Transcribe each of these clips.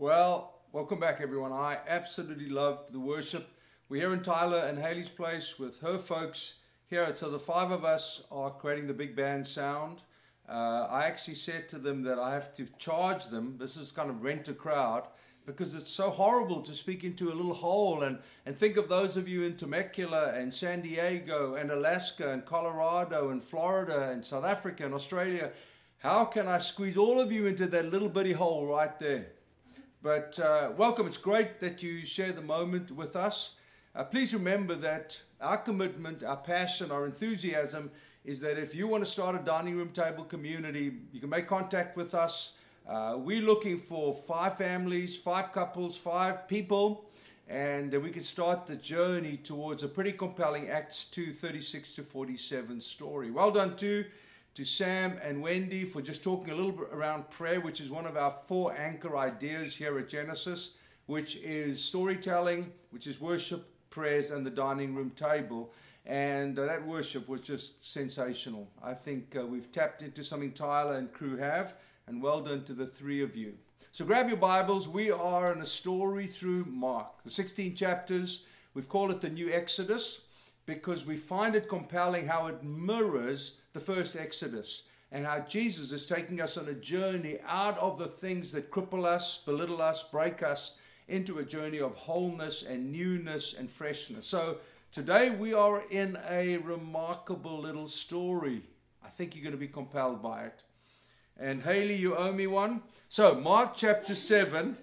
Well, welcome back, everyone. I absolutely loved the worship. We're here in Tyler and Haley's place with her folks here. So the five of us are creating the big band sound. I actually said to them that I have to charge them. This is kind of rent a crowd because it's so horrible to speak into a little hole and think of those of you in Temecula and San Diego and Alaska and Colorado and Florida and South Africa and Australia. How can I squeeze all of you into that little bitty hole right there? But welcome. It's great that you share the moment with us. Please remember that our commitment, our passion, our enthusiasm is that if you want to start a dining room table community, you can make contact with us. We're looking for 5 families, 5 couples, 5 people, and we can start the journey towards a pretty compelling Acts 2:36-47 story. Well done to Sam and Wendy for just talking a little bit around prayer, which is one of our 4 anchor ideas here at Genesis, which is storytelling, which is worship, prayers, and the dining room table. And that worship was just sensational. I think we've tapped into something Tyler and crew have, and well done to the 3 of you. So grab your Bibles. We are in a story through Mark, the 16 chapters. We've called it the New Exodus because we find it compelling how it mirrors the first Exodus and how Jesus is taking us on a journey out of the things that cripple us, belittle us, break us, into a journey of wholeness and newness and freshness. So today we are in a remarkable little story. I think you're going to be compelled by it. And Haley, you owe me one. So Mark chapter 7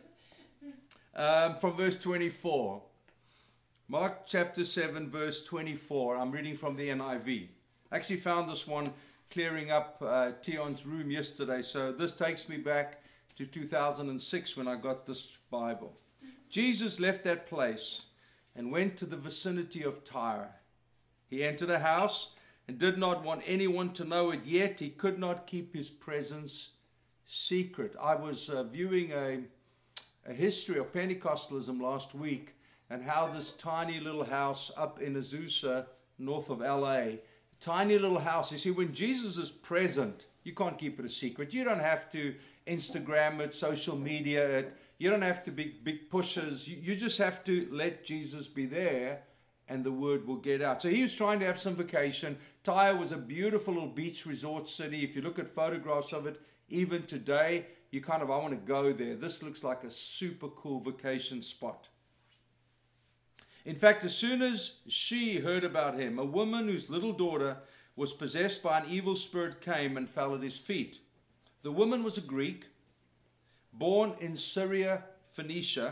from verse 24. Mark chapter 7 verse 24. I'm reading from the NIV. I actually found this one clearing up Tion's room yesterday. So this takes me back to 2006 when I got this Bible. Jesus left that place and went to the vicinity of Tyre. He entered a house and did not want anyone to know it, yet he could not keep his presence secret. I was viewing a history of Pentecostalism last week and how this tiny little house up in Azusa, north of LA, tiny little house. You see, when Jesus is present, you can't keep it a secret. You don't have to Instagram it, social media it. You don't have to be big pushers. You just have to let Jesus be there and the word will get out. So he was trying to have some vacation. Tyre was a beautiful little beach resort city. If you look at photographs of it, even today, you kind of, I want to go there. This looks like a super cool vacation spot. In fact, as soon as she heard about him, a woman whose little daughter was possessed by an evil spirit came and fell at his feet. The woman was a Greek, born in Syria, Phoenicia,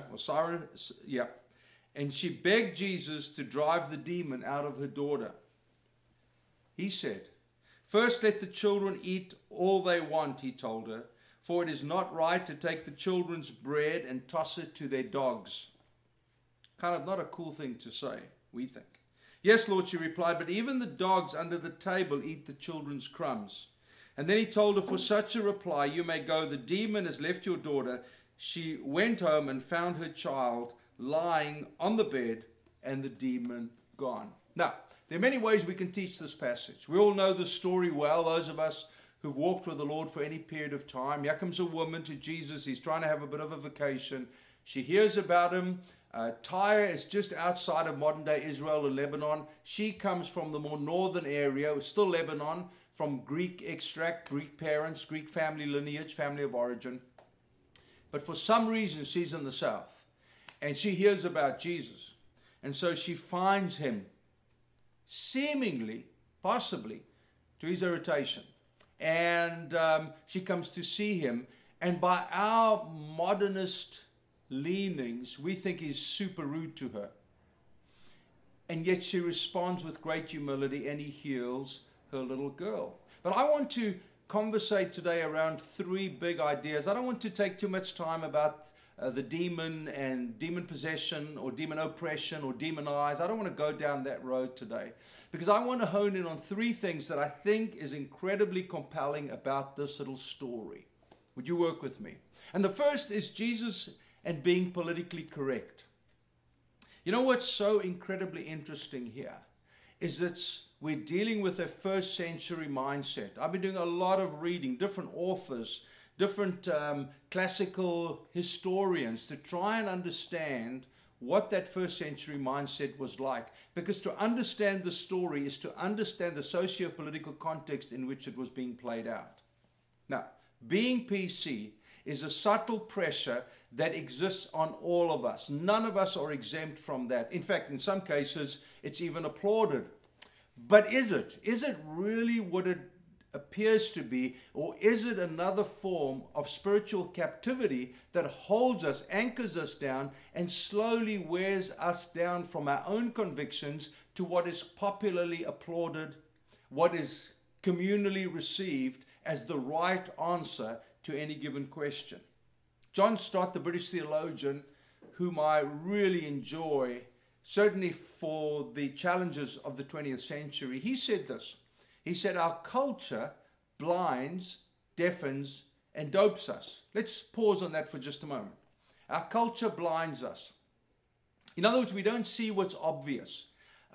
and she begged Jesus to drive the demon out of her daughter. He said, "First let the children eat all they want," he told her, "for it is not right to take the children's bread and toss it to their dogs." Kind of not a cool thing to say, we think. "Yes, Lord," she replied, "but even the dogs under the table eat the children's crumbs." And then he told her, "For such a reply, you may go. The demon has left your daughter." She went home and found her child lying on the bed and the demon gone. Now, there are many ways we can teach this passage. We all know the story well, those of us who've walked with the Lord for any period of time. Here comes a woman to Jesus. He's trying to have a bit of a vacation. She hears about him. Tyre is just outside of modern-day Israel and Lebanon. She comes from the more northern area, still Lebanon, from Greek extract, Greek parents, Greek family lineage, family of origin. But for some reason, she's in the south. And she hears about Jesus. And so she finds him, seemingly, possibly, to his irritation. And she comes to see him. And by our modernist leanings, we think he's super rude to her. And yet she responds with great humility and he heals her little girl. But I want to conversate today around 3 big ideas. I don't want to take too much time about the demon and demon possession or demon oppression or demon eyes. I don't want to go down that road today because I want to hone in on 3 things that I think is incredibly compelling about this little story. Would you work with me? And the first is Jesus and being politically correct. You know what's so incredibly interesting here is that we're dealing with a first century mindset. I've been doing a lot of reading, different authors different classical historians to try and understand what that first century mindset was like. Because to understand the story is to understand the socio-political context in which it was being played out. Now, being PC is a subtle pressure that exists on all of us. None of us are exempt from that. In fact, in some cases, it's even applauded. But is it? Is it really what it appears to be, or is it another form of spiritual captivity that holds us, anchors us down, and slowly wears us down from our own convictions to what is popularly applauded, what is communally received as the right answer to any given question? John Stott, the British theologian, whom I really enjoy, certainly for the challenges of the 20th century, he said this. He said, our culture blinds, deafens, and dopes us. Let's pause on that for just a moment. Our culture blinds us. In other words, we don't see what's obvious.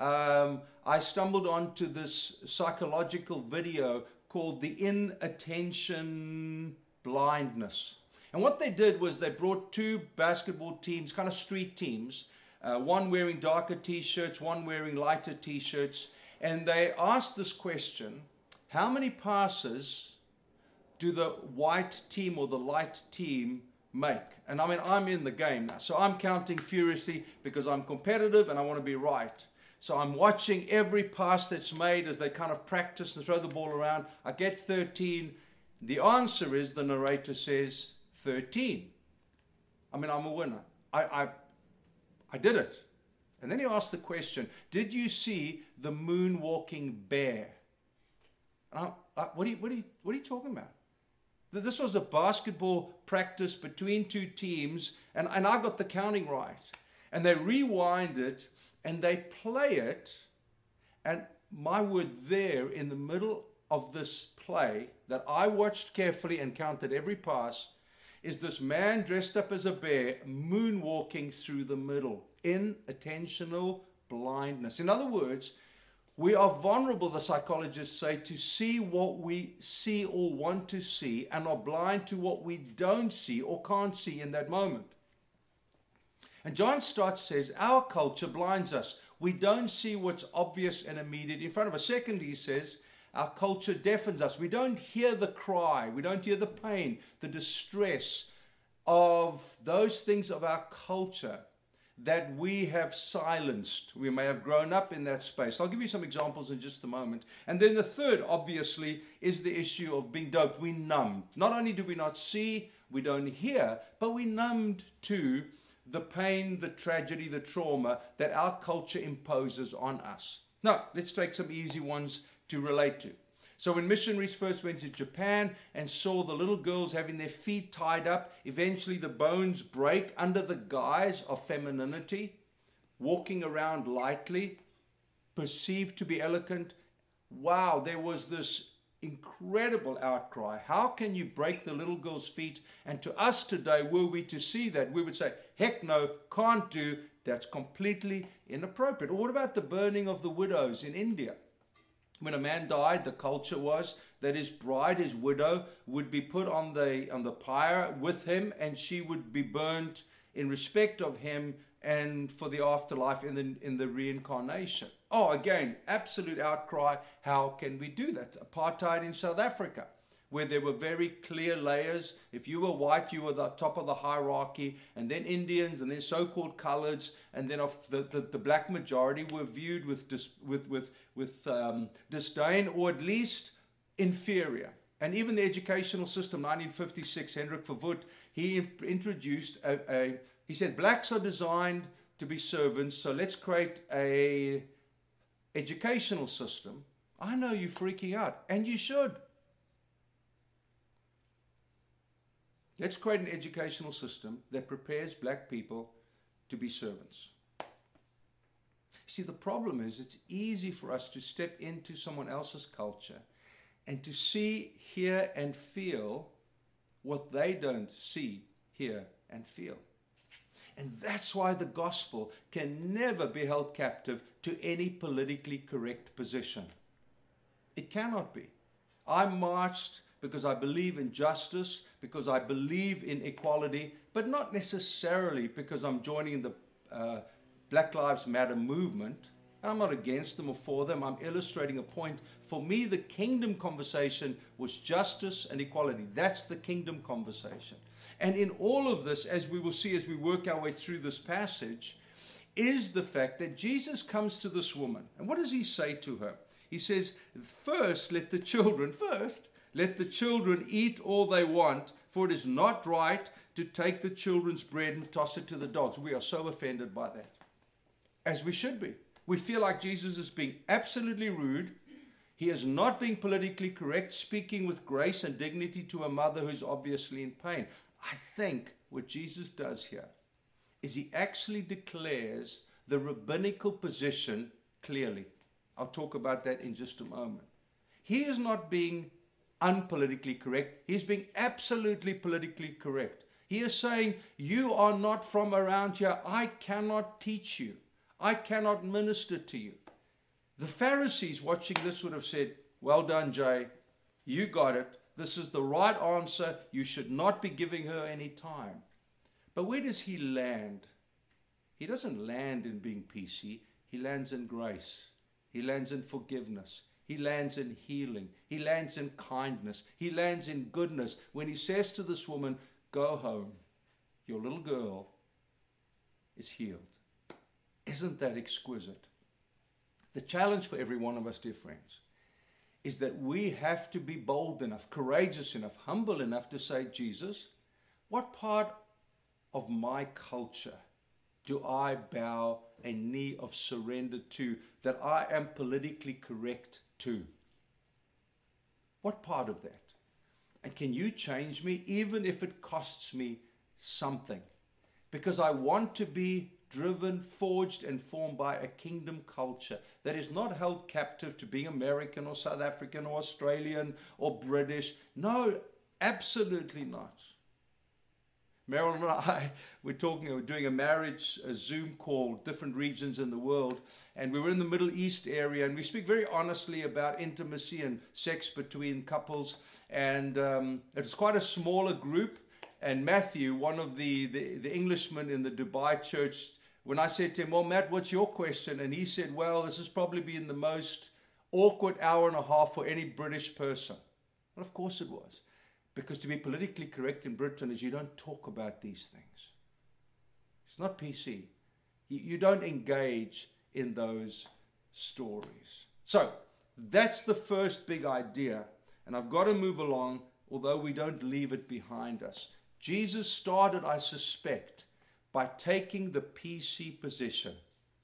I stumbled onto this psychological video called the Inattention Blindness. And what they did was they brought two basketball teams, kind of street teams, one wearing darker t-shirts, one wearing lighter t-shirts, and they asked this question: how many passes do the white team or the light team make? And I mean, I'm in the game now, so I'm counting furiously because I'm competitive and I want to be right. So I'm watching every pass that's made as they kind of practice and throw the ball around. I get 13. The answer is, the narrator says, 13. I mean, I'm a winner. I did it. And then he asked the question, did you see the moonwalking bear? And what are you talking about? This was a basketball practice between two teams, and I got the counting right. And they rewind it, and they play it, and my word, there in the middle of this play that I watched carefully and counted every pass, is this man dressed up as a bear moonwalking through the middle in attentional blindness. In other words, we are vulnerable, the psychologists say, to see what we see or want to see, and are blind to what we don't see or can't see in that moment. And John Stott says our culture blinds us. We don't see what's obvious and immediate in front of us. Secondly, he says, our culture deafens us. We don't hear the cry. We don't hear the pain, the distress of those things of our culture that we have silenced. We may have grown up in that space. I'll give you some examples in just a moment. And then the third, obviously, is the issue of being doped. We numbed. Not only do we not see, we don't hear, but we numbed to the pain, the tragedy, the trauma that our culture imposes on us. Now, let's take some easy ones to relate to. So when missionaries first went to Japan and saw the little girls having their feet tied up, eventually the bones break under the guise of femininity, walking around lightly, perceived to be elegant. Wow, there was this incredible outcry. How can you break the little girl's feet? And to us today, were we to see that, we would say, heck no, can't do. That's completely inappropriate. Or what about the burning of the widows in India? When a man died, the culture was that his bride, his widow, would be put on the pyre with him, and she would be burnt in respect of him and for the afterlife in the reincarnation. Oh, again, absolute outcry. How can we do that? Apartheid in South Africa, where there were very clear layers. If you were white, you were the top of the hierarchy, and then Indians, and then so-called coloreds, and then of the black majority were viewed with disdain, or at least inferior. And even the educational system, 1956, Hendrik Verwoerd, he introduced he said, blacks are designed to be servants, so let's create a educational system. I know you're freaking out, and you should. Let's create an educational system that prepares black people to be servants. See, the problem is it's easy for us to step into someone else's culture and to see, hear, and feel what they don't see, hear, and feel. And that's why the gospel can never be held captive to any politically correct position. It cannot be. I marched because I believe in justice, because I believe in equality, but not necessarily because I'm joining the Black Lives Matter movement. And I'm not against them or for them. I'm illustrating a point. For me, the kingdom conversation was justice and equality. That's the kingdom conversation. And in all of this, as we will see as we work our way through this passage, is the fact that Jesus comes to this woman. And what does he say to her? He says, first, let the children eat all they want, for it is not right to take the children's bread and toss it to the dogs. We are so offended by that, as we should be. We feel like Jesus is being absolutely rude. He is not being politically correct, speaking with grace and dignity to a mother who's obviously in pain. I think what Jesus does here is he actually declares the rabbinical position clearly. I'll talk about that in just a moment. He is not being unpolitically correct. He's being absolutely politically correct. He is saying, you are not from around here. I cannot teach you. I cannot minister to you. The Pharisees watching this would have said, well done, Jay. You got it. This is the right answer. You should not be giving her any time. But where does he land? He doesn't land in being PC. He lands in grace. He lands in forgiveness. He lands in healing. He lands in kindness. He lands in goodness. When he says to this woman, go home. Your little girl is healed. Isn't that exquisite? The challenge for every one of us, dear friends, is that we have to be bold enough, courageous enough, humble enough to say, Jesus, what part of my culture do I bow a knee of surrender to, that I am politically correct to? What part of that? And can you change me, even if it costs me something? Because I want to be driven, forged, and formed by a kingdom culture that is not held captive to being American or South African or Australian or British. No, absolutely not. Meryl and I were doing a marriage, a Zoom call, different regions in the world, and we were in the Middle East area, and we speak very honestly about intimacy and sex between couples, and it was quite a smaller group. And Matthew, one of the Englishmen in the Dubai church, when I said to him, well, Matt, what's your question? And he said, well, this has probably been the most awkward hour and a half for any British person. Well, of course it was. Because to be politically correct in Britain is you don't talk about these things. It's not PC. You don't engage in those stories. So that's the first big idea. And I've got to move along, although we don't leave it behind us. Jesus started, I suspect, by taking the PC position.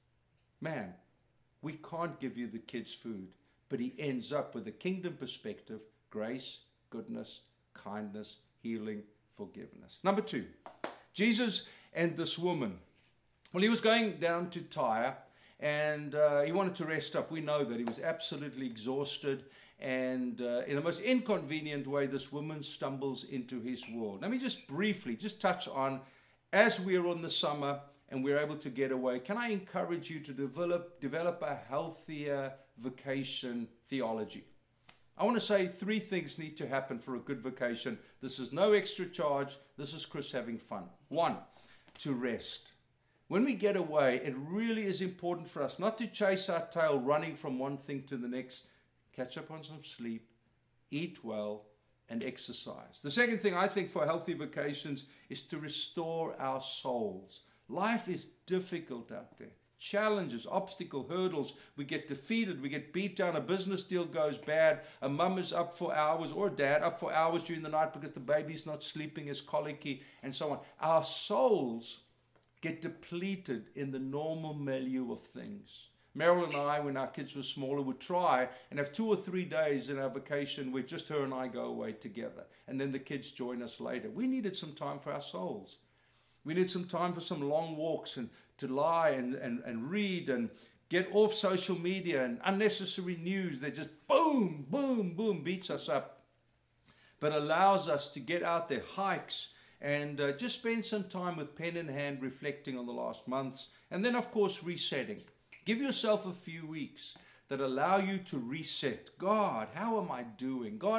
Man, we can't give you the kids food. But he ends up with a kingdom perspective, grace, goodness, kindness, healing, forgiveness. Number two, Jesus and this woman. Well, he was going down to Tyre, and he wanted to rest up. We know that he was absolutely exhausted, and in the most inconvenient way, this woman stumbles into his world. Let me just briefly touch on, as we are in the summer and we're able to get away, can I encourage you to develop a healthier vacation theology? I want to say 3 things need to happen for a good vacation. This is no extra charge. This is Chris having fun. 1, to rest. When we get away, it really is important for us not to chase our tail running from one thing to the next. Catch up on some sleep, eat well, and exercise. The second thing I think for healthy vacations is to restore our souls. Life is difficult out there. Challenges, obstacles, hurdles. We get defeated, we get beat down, a business deal goes bad, a mum is up for hours or a dad up for hours during the night because the baby's not sleeping, is colicky, and so on. Our souls get depleted in the normal milieu of things. Meryl and I, when our kids were smaller, would try and have 2 or 3 days in our vacation where just her and I go away together. And then the kids join us later. We needed some time for our souls. We needed some time for some long walks and to lie and read and get off social media and unnecessary news that just boom, boom, boom beats us up. But allows us to get out there, hikes, and just spend some time with pen in hand reflecting on the last months. And then, of course, resetting. Give yourself a few weeks that allow you to reset. God, how am I doing? God,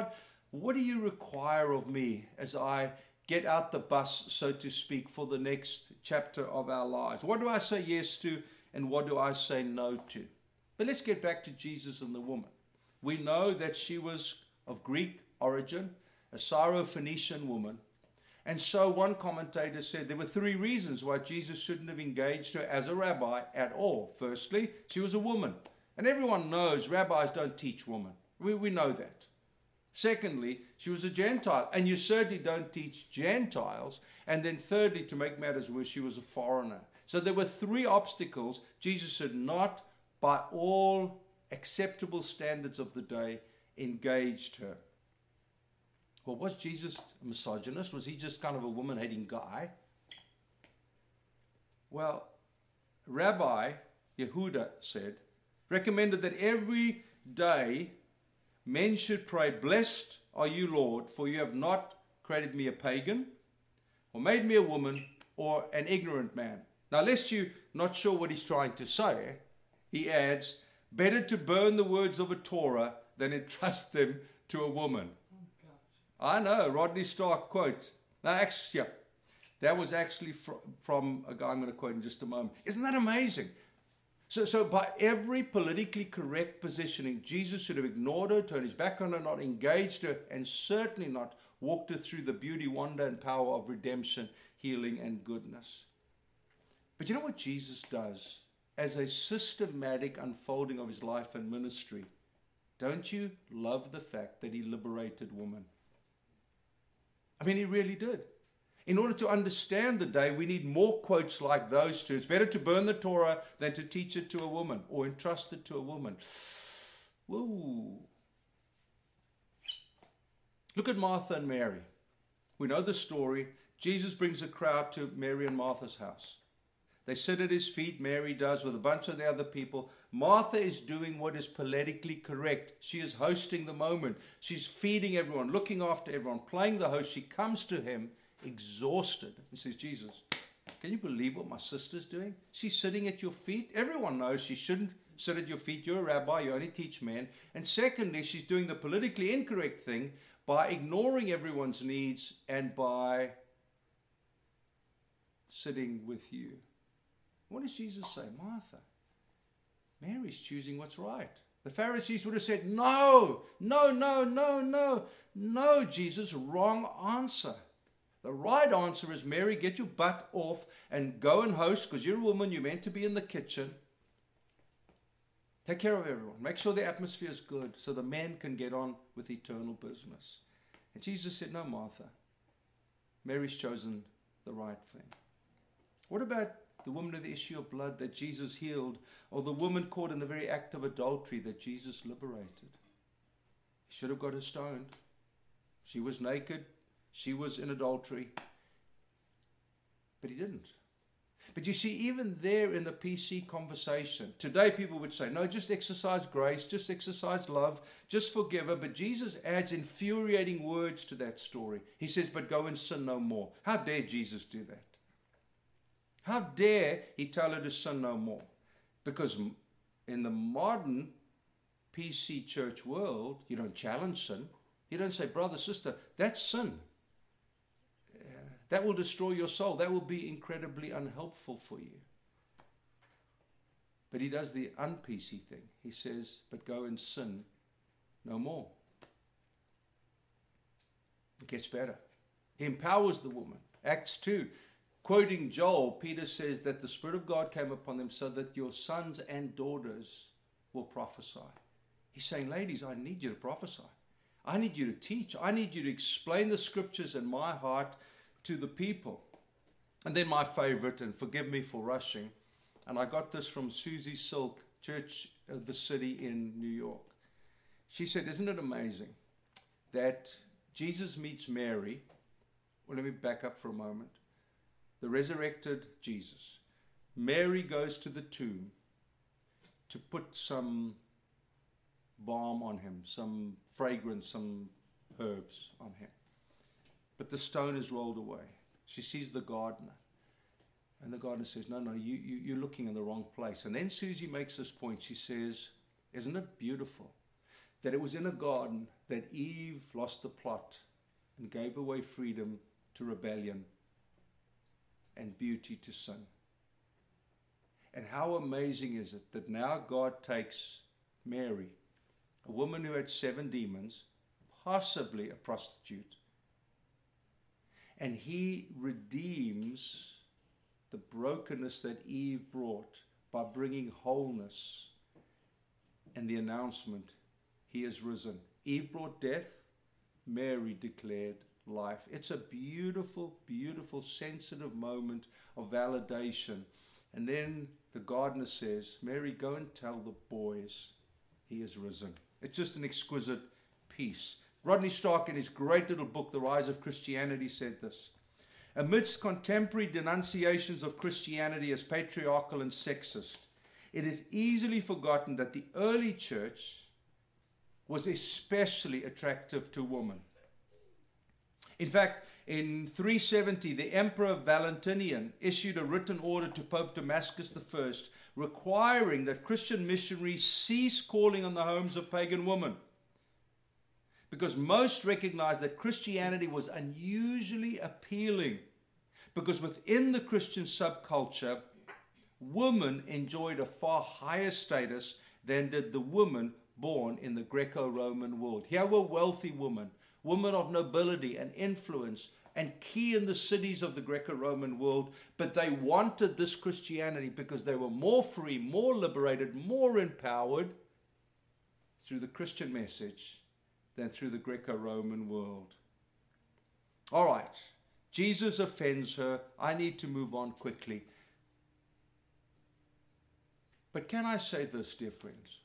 what do you require of me as I get out the bus, so to speak, for the next chapter of our lives? What do I say yes to and what do I say no to? But let's get back to Jesus and the woman. We know that she was of Greek origin, a Syro-Phoenician woman. And so one commentator said there were 3 reasons why Jesus shouldn't have engaged her as a rabbi at all. Firstly, she was a woman. And everyone knows rabbis don't teach women. We know that. Secondly, she was a Gentile. And you certainly don't teach Gentiles. And then thirdly, to make matters worse, she was a foreigner. So there were 3 obstacles. Jesus had not, by all acceptable standards of the day, engaged her. Well, was Jesus a misogynist? Was he just kind of a woman-hating guy? Well, Rabbi Yehuda recommended that every day men should pray, "Blessed are you, Lord, for you have not created me a pagan, or made me a woman, or an ignorant man." Now, lest you're not sure what he's trying to say, he adds, "Better to burn the words of a Torah than entrust them to a woman." I know, Rodney Stark quote. Now, actually, yeah, that was actually from a guy I'm going to quote in just a moment. Isn't that amazing? So by every politically correct positioning, Jesus should have ignored her, turned his back on her, not engaged her, and certainly not walked her through the beauty, wonder, and power of redemption, healing, and goodness. But you know what Jesus does as a systematic unfolding of his life and ministry? Don't you love the fact that he liberated women? I mean, he really did. In order to understand the day, we need more quotes like those 2. It's better to burn the Torah than to teach it to a woman or entrust it to a woman. Whoa. Look at Martha and Mary. We know the story. Jesus brings a crowd to Mary and Martha's house. They sit at his feet, Mary does, with a bunch of the other people. Martha is doing what is politically correct. She is hosting the moment. She's feeding everyone, looking after everyone, playing the host. She comes to him exhausted and says, "Jesus, can you believe what my sister's doing? She's sitting at your feet. Everyone knows she shouldn't sit at your feet. You're a rabbi. You only teach men. And secondly, she's doing the politically incorrect thing by ignoring everyone's needs and by sitting with you." What does Jesus say? Martha, Mary's choosing what's right. The Pharisees would have said, no, Jesus, wrong answer. The right answer is, Mary, get your butt off and go and host, because you're a woman, you're meant to be in the kitchen. Take care of everyone. Make sure the atmosphere is good so the men can get on with eternal business. And Jesus said, no, Martha, Mary's chosen the right thing. What about the woman of the issue of blood that Jesus healed, or the woman caught in the very act of adultery that Jesus liberated? He should have got her stoned. She was naked. She was in adultery. But he didn't. But you see, even there in the PC conversation, today people would say, no, just exercise grace, just exercise love, just forgive her. But Jesus adds infuriating words to that story. He says, but go and sin no more. How dare Jesus do that? How dare he tell her to sin no more? Because in the modern PC church world, you don't challenge sin. You don't say, brother, sister, that's sin. That will destroy your soul. That will be incredibly unhelpful for you. But he does the un-PC thing. He says, but go and sin no more. It gets better. He empowers the woman. Acts 2. Quoting Joel, Peter says that the Spirit of God came upon them so that your sons and daughters will prophesy. He's saying, ladies, I need you to prophesy. I need you to teach. I need you to explain the scriptures in my heart to the people. And then my favorite, and forgive me for rushing, and I got this from Susie Silk, Church of the City in New York. She said, isn't it amazing that Jesus meets Mary? Well, let me back up for a moment. The resurrected Jesus. Mary goes to the tomb to put some balm on him, some fragrance, some herbs on him. But the stone is rolled away. She sees the gardener. And the gardener says, no, you're looking in the wrong place. And then Susie makes this point. She says, isn't it beautiful that it was in a garden that Eve lost the plot and gave away freedom to rebellion and beauty to sin. And how amazing is it that now God takes Mary, a woman who had 7 demons, possibly a prostitute, and he redeems the brokenness that Eve brought by bringing wholeness and the announcement, he is risen. Eve brought death, Mary declared life. It's a beautiful, beautiful, sensitive moment of validation. And then the gardener says, Mary, go and tell the boys he is risen. It's just an exquisite piece. Rodney Stark, in his great little book, The Rise of Christianity, said this: amidst contemporary denunciations of Christianity as patriarchal and sexist, it is easily forgotten that the early church was especially attractive to women. In fact, in 370, the Emperor Valentinian issued a written order to Pope Damascus I, requiring that Christian missionaries cease calling on the homes of pagan women, because most recognized that Christianity was unusually appealing, because within the Christian subculture, women enjoyed a far higher status than did the women born in the Greco-Roman world. Here were wealthy women, women of nobility and influence and key in the cities of the Greco-Roman world, but they wanted this Christianity because they were more free, more liberated, more empowered through the Christian message than through the Greco-Roman world. All right, Jesus offends her. I need to move on quickly. But can I say this, dear friends?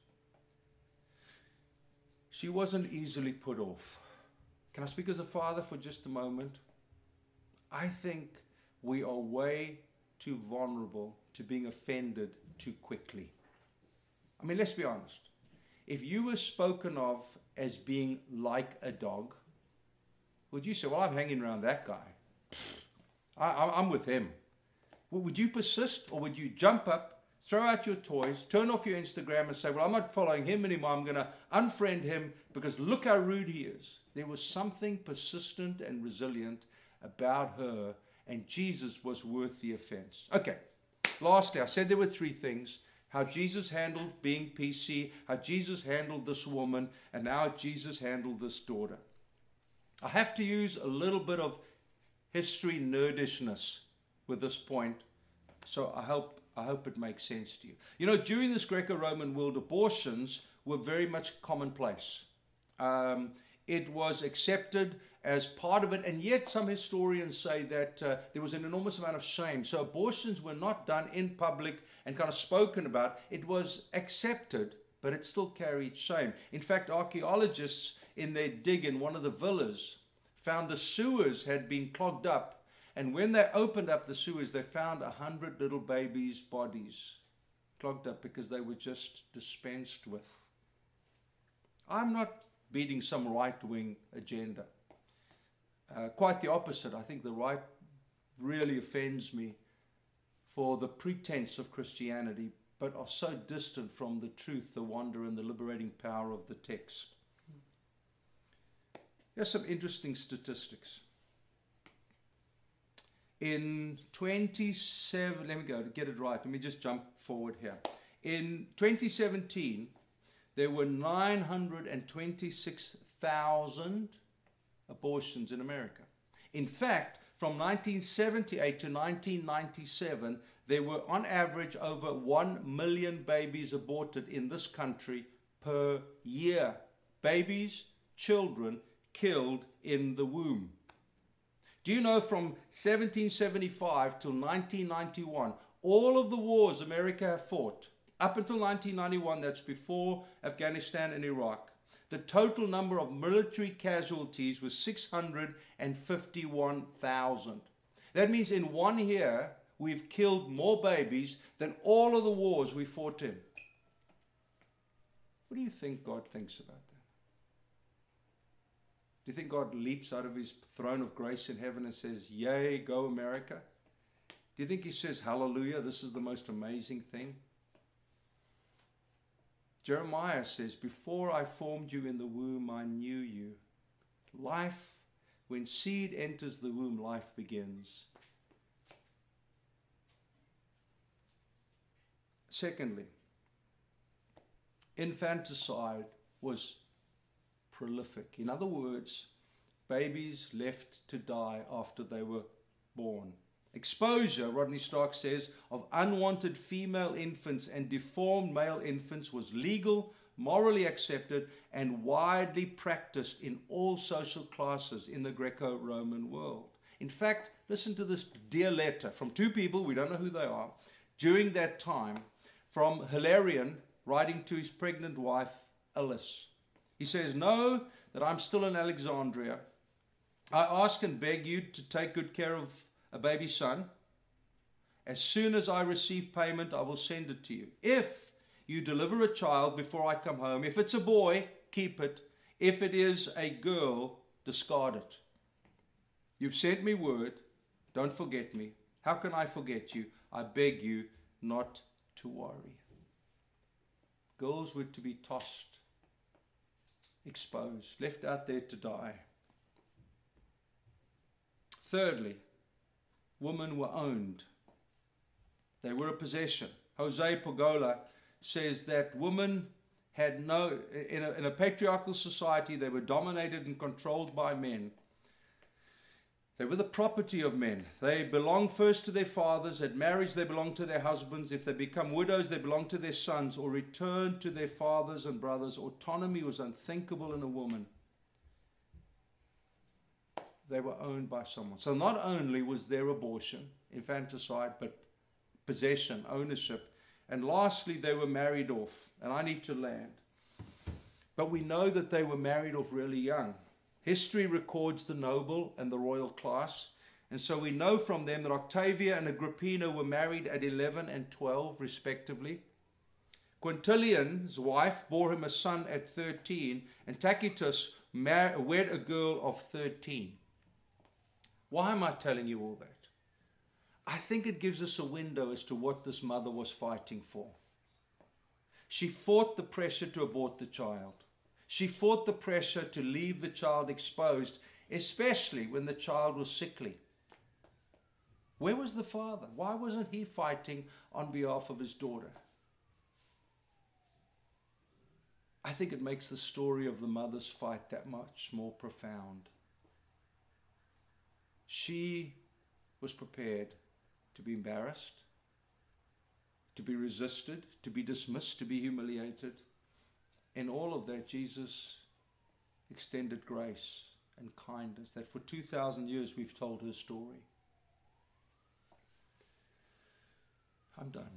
She wasn't easily put off. Can I speak as a father for just a moment? I think we are way too vulnerable to being offended too quickly. I mean, let's be honest. If you were spoken of as being like a dog, would you say, well, I'm hanging around that guy. I'm with him. Would you persist, or would you jump up, throw out your toys, turn off your Instagram and say, well, I'm not following him anymore. I'm going to unfriend him because look how rude he is. There was something persistent and resilient about her, and Jesus was worth the offense. Okay, lastly, I said there were 3 things: how Jesus handled being PC, how Jesus handled this woman, and now Jesus handled this daughter. I have to use a little bit of history nerdishness with this point, so I hope it makes sense to you. You know, during this Greco-Roman world, abortions were very much commonplace. It was accepted as part of it, and yet some historians say that there was an enormous amount of shame. So abortions were not done in public and kind of spoken about. It was accepted, but it still carried shame. In fact, archaeologists in their dig in one of the villas found the sewers had been clogged up, and when they opened up the sewers, they found 100 little babies' bodies clogged up because they were just dispensed with. I'm not beating some right-wing agenda. Quite the opposite. I think the right really offends me for the pretense of Christianity, but are so distant from the truth, the wonder, and the liberating power of the text. Here's some interesting statistics. In 27, let me go to get it right. Let me just jump forward here. In 2017, there were 926,000 abortions in America. In fact, from 1978 to 1997, there were on average over 1 million babies aborted in this country per year. Babies, children killed in the womb. Do you know from 1775 till 1991, all of the wars America have fought, up until 1991, that's before Afghanistan and Iraq, the total number of military casualties was 651,000. That means in 1 year, we've killed more babies than all of the wars we fought in. What do you think God thinks about that? Do you think God leaps out of his throne of grace in heaven and says, yay, go America? Do you think he says, hallelujah, this is the most amazing thing? Jeremiah says, before I formed you in the womb, I knew you. Life, when seed enters the womb, life begins. Secondly, infanticide was prolific. In other words, babies left to die after they were born. Exposure, Rodney Stark says, of unwanted female infants and deformed male infants was legal, morally accepted, and widely practiced in all social classes in the Greco-Roman world. In fact, listen to this dear letter from two people, we don't know who they are, during that time, from Hilarion writing to his pregnant wife, Alice. He says, know that I'm still in Alexandria. I ask and beg you to take good care of a baby son. As soon as I receive payment, I will send it to you. If you deliver a child before I come home, if it's a boy, keep it. If it is a girl, discard it. You've sent me word. Don't forget me. How can I forget you? I beg you not to worry. Girls were to be tossed, exposed, left out there to die. Thirdly, women were owned. They were a possession. Jose Pogola says that women had no, in a patriarchal society, they were dominated and controlled by men. They were the property of men. They belonged first to their fathers. At marriage, they belonged to their husbands. If they become widows, they belonged to their sons or returned to their fathers and brothers. Autonomy was unthinkable in a woman. They were owned by someone. So not only was there abortion, infanticide, but possession, ownership. And lastly, they were married off. And I need to land. But we know that they were married off really young. History records the noble and the royal class. And so we know from them that Octavia and Agrippina were married at 11 and 12, respectively. Quintilian's wife bore him a son at 13, and Tacitus wed a girl of 13. Why am I telling you all that? I think it gives us a window as to what this mother was fighting for. She fought the pressure to abort the child. She fought the pressure to leave the child exposed, especially when the child was sickly. Where was the father? Why wasn't he fighting on behalf of his daughter? I think it makes the story of the mother's fight that much more profound. She was prepared to be embarrassed, to be resisted, to be dismissed, to be humiliated. In all of that, Jesus extended grace and kindness, that for 2,000 years we've told her story. I'm done.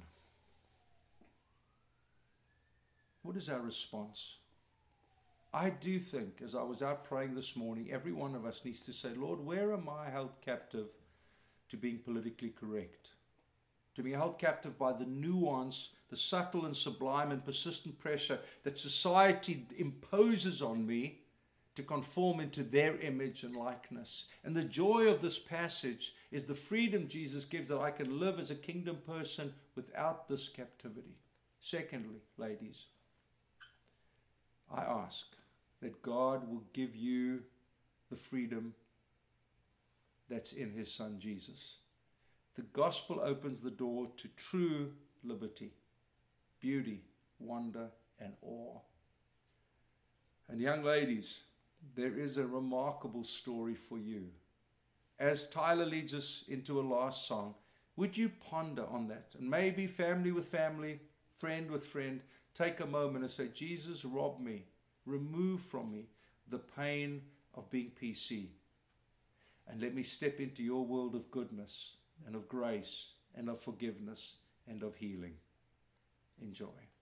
What is our response? I do think, as I was out praying this morning, every one of us needs to say, Lord, where am I held captive to being politically correct? To be held captive by the nuance, the subtle and sublime and persistent pressure that society imposes on me to conform into their image and likeness. And the joy of this passage is the freedom Jesus gives, that I can live as a kingdom person without this captivity. Secondly, ladies, I ask that God will give you the freedom that's in his son Jesus. The gospel opens the door to true liberty, beauty, wonder, and awe. And young ladies, there is a remarkable story for you. As Tyler leads us into a last song, would you ponder on that? And maybe family with family, friend with friend, take a moment and say, Jesus, rob me, remove from me the pain of being PC. And let me step into your world of goodness and of grace and of forgiveness and of healing. Enjoy.